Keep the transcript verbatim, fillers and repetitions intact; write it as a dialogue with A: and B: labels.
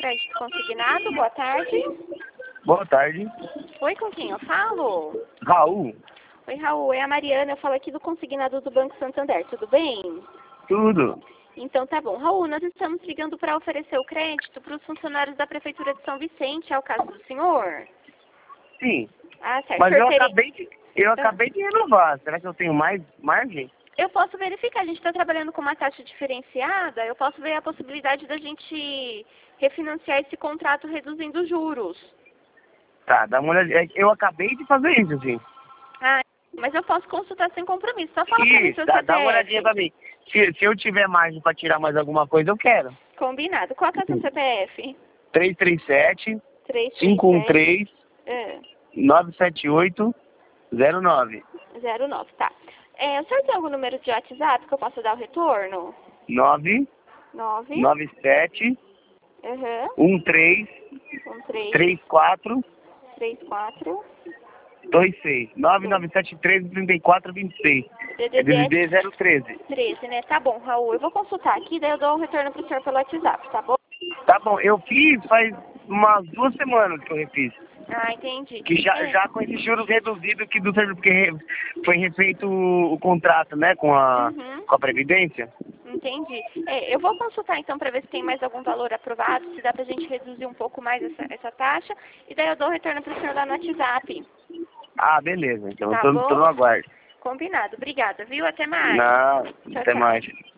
A: crédito consignado, boa tarde.
B: Boa tarde.
A: Oi, com quem eu falo?
B: Raul.
A: Oi, Raul, é a Mariana, eu falo aqui do consignado do Banco Santander, tudo bem?
B: Tudo.
A: Então tá bom. Raul, nós estamos ligando para oferecer o crédito para os funcionários da Prefeitura de São Vicente, é o caso do senhor?
B: Sim.
A: Ah, certo.
B: Mas
A: O senhor
B: eu
A: teria-
B: acabei de, eu acabei de renovar. Será que eu tenho mais margem?
A: Eu posso verificar, a gente está trabalhando com uma taxa diferenciada, eu posso ver a possibilidade da gente refinanciar esse contrato reduzindo os juros.
B: Tá, dá uma olhada. É que Eu acabei de fazer isso, assim.
A: Ah, mas eu posso consultar sem compromisso. Só fala pra mim
B: Isso,
A: seu
B: dá,
A: C P
B: dá uma
A: F.
B: olhadinha pra mim. Se, se eu tiver margem pra tirar mais alguma coisa, eu quero.
A: Combinado. Qual que é o seu C P F?
B: três três sete,
A: três três
B: cinco um
A: sete
B: três,
A: é,
B: nove sete oito, zero nove.
A: zero nove, tá. É, o senhor tem algum número de WhatsApp que eu possa dar o retorno?
B: nove
A: nove
B: nove sete,
A: aham,
B: um três,
A: um três
B: três quatro,
A: três quatro
B: dois seis. nove nove sete três, trinta e quatro, vinte e seis. É
A: D D D
B: D D D zero treze.
A: treze, né? Tá bom, Raul. Eu vou consultar aqui, daí eu dou um retorno pro senhor pelo WhatsApp, tá bom?
B: Tá bom, eu fiz faz umas duas semanas que eu refiz.
A: Ah, entendi.
B: Que já,
A: É.
B: já com esses juros reduzidos que do serviço, porque re- foi refeito o, o contrato, né, com a,
A: Uhum.
B: com a Previdência.
A: Entendi. É, eu vou consultar então para ver se tem mais algum valor aprovado, se dá pra gente reduzir um pouco mais essa, essa taxa, e daí eu dou um retorno pro senhor lá no WhatsApp.
B: Ah, beleza, então
A: Tá
B: eu tô, tô
A: bom?
B: no aguardo.
A: Combinado. Obrigada, viu? Até mais.
B: Não,
A: Tchau,
B: até
A: tchau.
B: mais.